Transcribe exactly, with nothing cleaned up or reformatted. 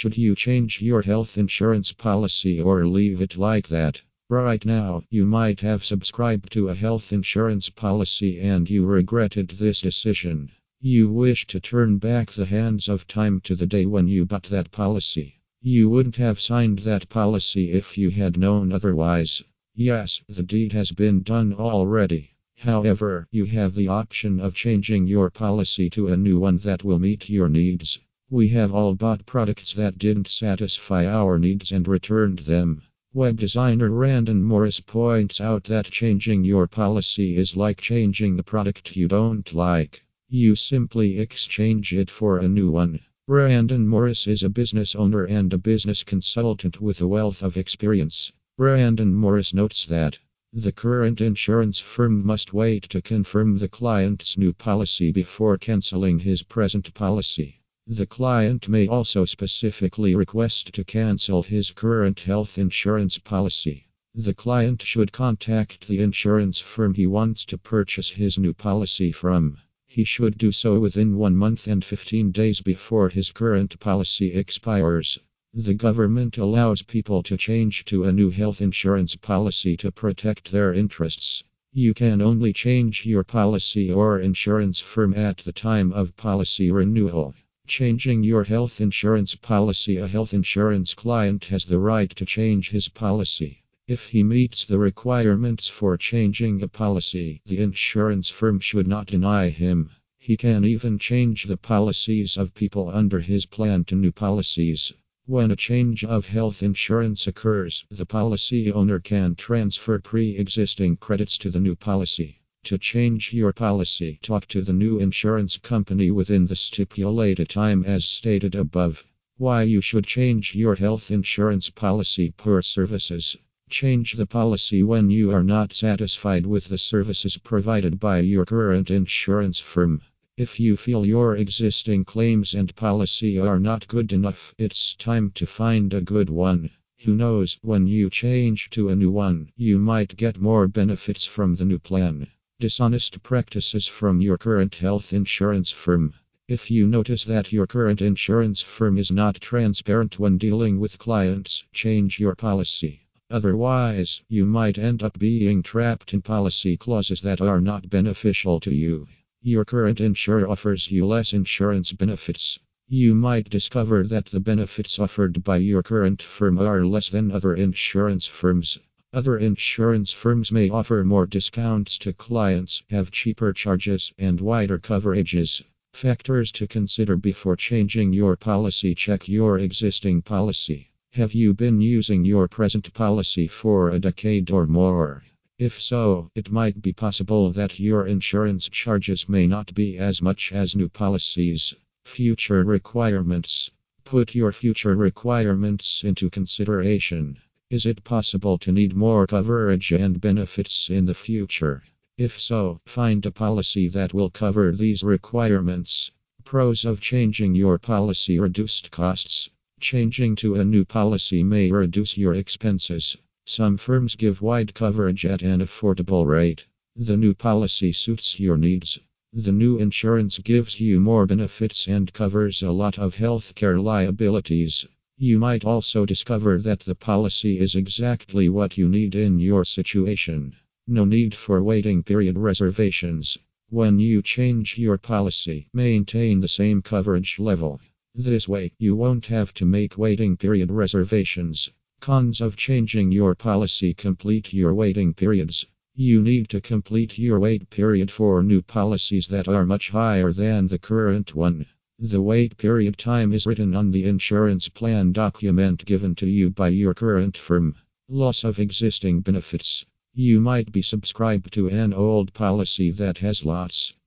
Should you change your health insurance policy or leave it like that? Right now, you might have subscribed to a health insurance policy and you regretted this decision. You wish to turn back the hands of time to the day when you bought that policy. You wouldn't have signed that policy if you had known otherwise. Yes, the deed has been done already. However, you have the option of changing your policy to a new one that will meet your needs. We have all bought products that didn't satisfy our needs and returned them. Web designer Randon Morris points out that changing your policy is like changing the product you don't like. You simply exchange it for a new one. Randon Morris is a business owner and a business consultant with a wealth of experience. Randon Morris notes that the current insurance firm must wait to confirm the client's new policy before canceling his present policy. The client may also specifically request to cancel his current health insurance policy. The client should contact the insurance firm he wants to purchase his new policy from. He should do so within one month and fifteen days before his current policy expires. The government allows people to change to a new health insurance policy to protect their interests. You can only change your policy or insurance firm at the time of policy renewal. Changing your health insurance policy. A health insurance client has the right to change his policy. If he meets the requirements for changing a policy, the insurance firm should not deny him. He can even change the policies of people under his plan to new policies. When a change of health insurance occurs, the policy owner can transfer pre-existing credits to the new policy. To change your policy, talk to the new insurance company within the stipulated time as stated above. Why you should change your health insurance policy per services. Change the policy when you are not satisfied with the services provided by your current insurance firm. If you feel your existing claims and policy are not good enough, it's time to find a good one. Who knows, when you change to a new one, you might get more benefits from the new plan. Dishonest practices from your current health insurance firm. If you notice that your current insurance firm is not transparent when dealing with clients, change your policy. Otherwise, you might end up being trapped in policy clauses that are not beneficial to you. Your current insurer offers you less insurance benefits. You might discover that the benefits offered by your current firm are less than other insurance firms. Other insurance firms may offer more discounts to clients, have cheaper charges, and wider coverages. Factors to consider before changing your policy. Check your existing policy. Have you been using your present policy for a decade or more? If so, it might be possible that your insurance charges may not be as much as new policies. Future requirements. Put your future requirements into consideration. Is it possible to need more coverage and benefits in the future? If so, find a policy that will cover these requirements. Pros of changing your policy. Reduced costs. Changing to a new policy may reduce your expenses. Some firms give wide coverage at an affordable rate. The new policy suits your needs. The new insurance gives you more benefits and covers a lot of healthcare liabilities. You might also discover that the policy is exactly what you need in your situation. No need for waiting period reservations. When you change your policy, maintain the same coverage level. This way, you won't have to make waiting period reservations. Cons of changing your policy. Complete your waiting periods. You need to complete your wait period for new policies that are much higher than the current one. The wait period time is written on the insurance plan document given to you by your current firm. Loss of existing benefits. You might be subscribed to an old policy that has lots